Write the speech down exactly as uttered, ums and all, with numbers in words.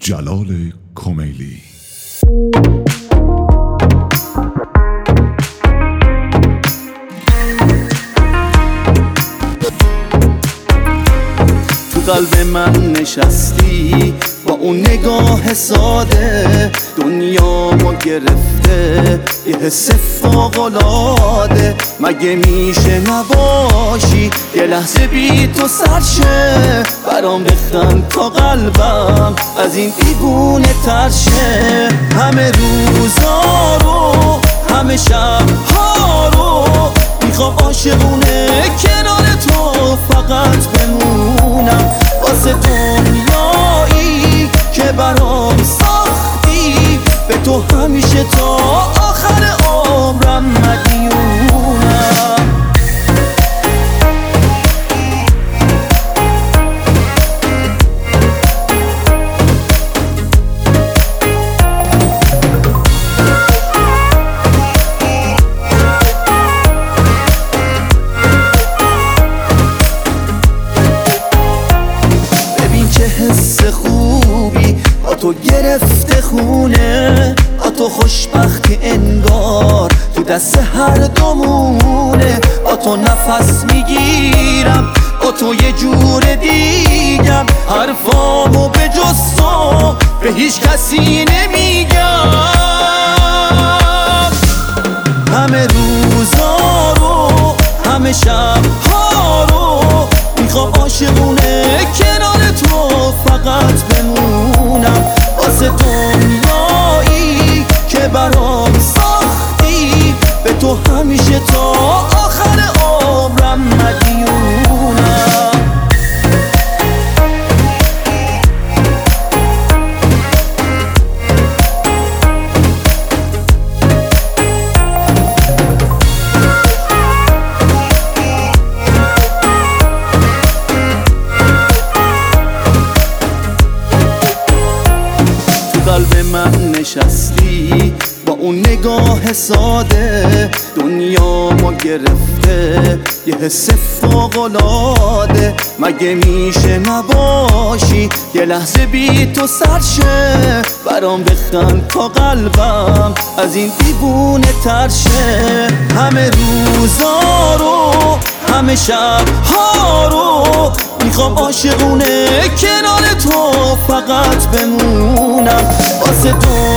جلال کمیلی. تو قلب من نشستی با اون نگاه ساده، دنیامو گرفته یه حس فوق‌العاده. مگه میشه نباشی یه لحظه بی تو سر شه؟ برام بخند تا قلبم از این دیوونه تر شه. همه روزا رو همه شب‌ها رو میخوام عاشقونه کنار تو فقط بمونم، واسه دنیایی که برام ساختی. به تو همیشه تا آخر عمرم مدیونم. حس خوبی با تو گرفته خونه، با تو خوشبختی انگار تو دست هر دومونه. با تو نفس میگیرم، با تو یه جور دیگم، حرفامو به جز تو به هیچ کسی نمیگم. همه روزا رو همه شب‌ها رو میخوام عاشقونه کنار تو فقط بمونم، واسه دنیایی که برام ساختی. به تو همیشه تا آخر عمرم مدیونم. قلب من نشستی با اون نگاه ساده، دنیامو گرفته یه حس فوق‌العاده. مگه میشه نباشی یه لحظه بی تو سر شه؟ برام بخند تا قلبم از این دیوونه تر شه. همه روزا رو همه شب‌ها رو میخوام عاشقونه کنار تو فقط بمونم، واسه تو